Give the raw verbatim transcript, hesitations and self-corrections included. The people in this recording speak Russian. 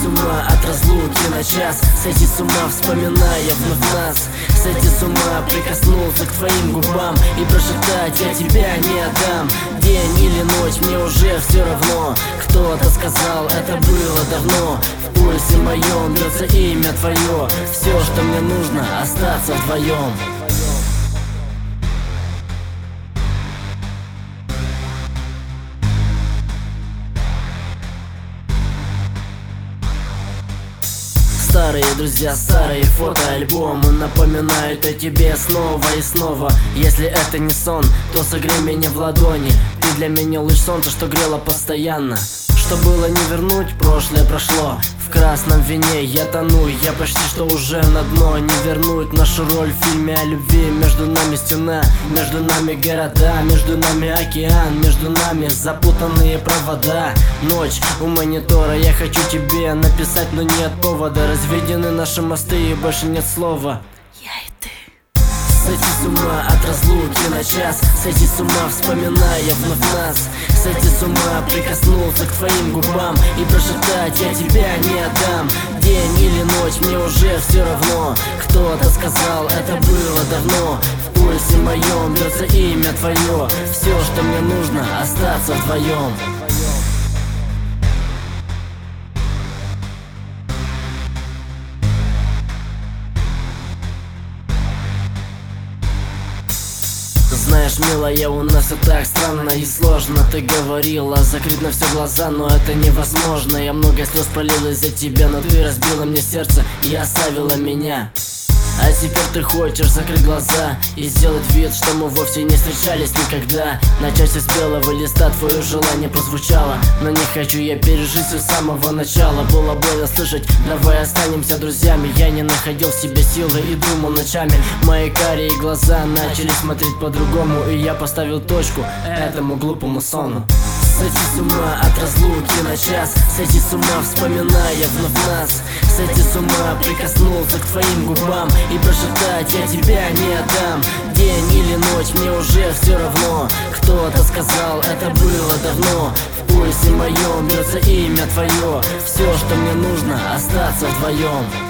ума от разлуки на час, сойти с ума, вспоминая вновь нас. Сойти с ума, прикоснуться к твоим губам и прошептать: я тебя не отдам. День или ночь, мне уже все равно. Кто-то сказал, это было давно. В пульсе моем бьется имя твое. Все, что мне нужно, остаться вдвоем. Старые друзья, старые фотоальбомы напоминают о тебе снова и снова. Если это не сон, то согрей меня в ладони. Ты для меня луч солнца, что грело постоянно. Что было не вернуть, прошлое прошло. В красном вине я тону, я почти что уже на дно. Не вернуть нашу роль в фильме о любви. Между нами стена, между нами города, между нами океан, между нами запутанные провода. Ночь у монитора, я хочу тебе написать, но нет повода. Разведены наши мосты и больше нет слова. Я и ты. Сойти с ума от разлуки на час, сойти с ума, вспоминая вновь нас. Сойти с ума, прикоснуться к твоим губам и прошептать: я тебя не отдам. День или ночь, мне уже все равно. Кто-то сказал, это было давно. В пульсе моем бьется имя твое. Все, что мне нужно, остаться вдвоем. Знаешь, милая, у нас и так странно и сложно. Ты говорила закрыть на все глаза, но это невозможно. Я много слез пролила из-за тебя, но ты разбила мне сердце и оставила меня. А теперь ты хочешь закрыть глаза и сделать вид, что мы вовсе не встречались никогда. Начать с белого листа твое желание прозвучало, но не хочу я пережить все с самого начала. Было больно слышать: давай останемся друзьями. Я не находил в себе силы и думал ночами. Мои карие глаза начали смотреть по-другому, и я поставил точку этому глупому сону. Сойти с ума от разлуки на час, сойти с ума, вспоминая вновь нас. Сойти с ума, прикоснуться к твоим губам и прошептать: я тебя не отдам. День или ночь, мне уже все равно. Кто-то сказал, это было давно. В пульсе моем бьется имя твое. Все, что мне нужно, остаться вдвоем.